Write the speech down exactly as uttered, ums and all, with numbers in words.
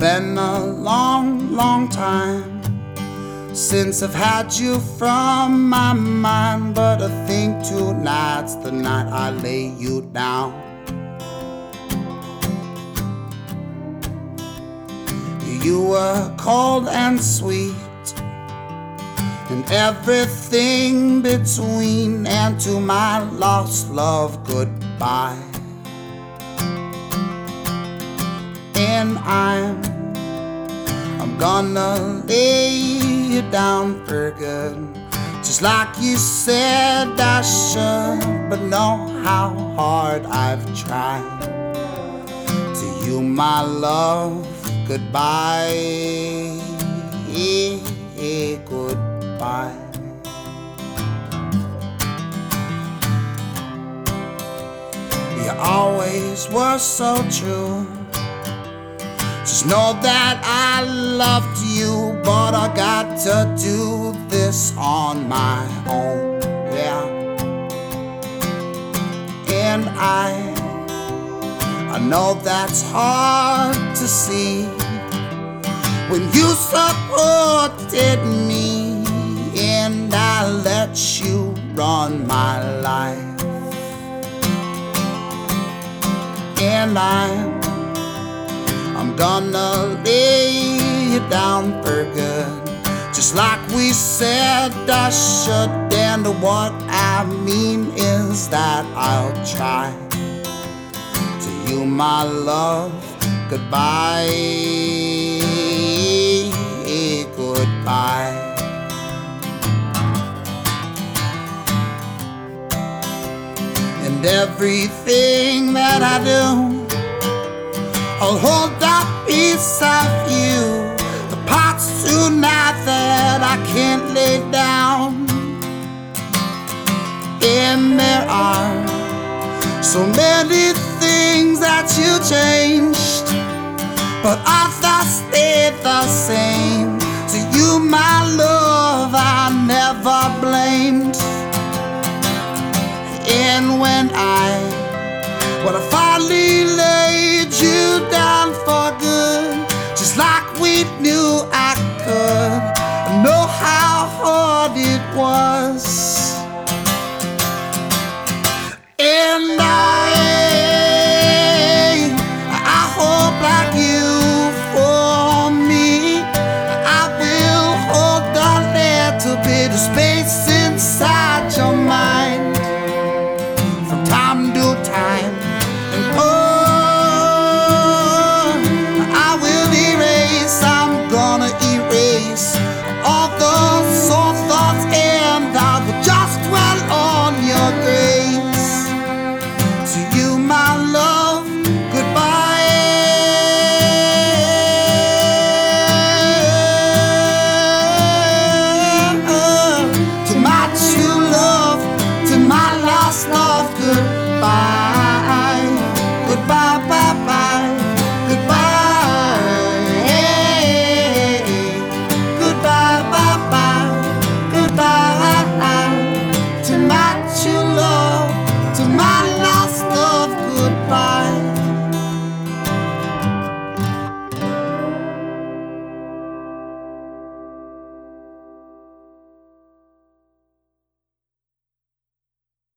been a long, long time since I've had you from my mind, but I think tonight's the night I lay you down. You were cold and sweet, and everything between, and to my lost love, goodbye. And I'm, I'm gonna lay you down for good, just like you said I should, but know how hard I've tried. To you, my love, goodbye, goodbye. You always were so true. Just know that I loved you, but I got to do this on my own, yeah. And I, I know that's hard to see when you supported me and I let you run my life. And I'm I'm gonna lay you down for good, just like we said I should. And what I mean is that I'll try. To you, my love, goodbye, goodbye. And everything that I do, I'll hold a piece of you, the parts tonight that I can't lay down. And there are so many things that you changed, but others stayed the same. To you, my love, I never blamed. And when I, when I finally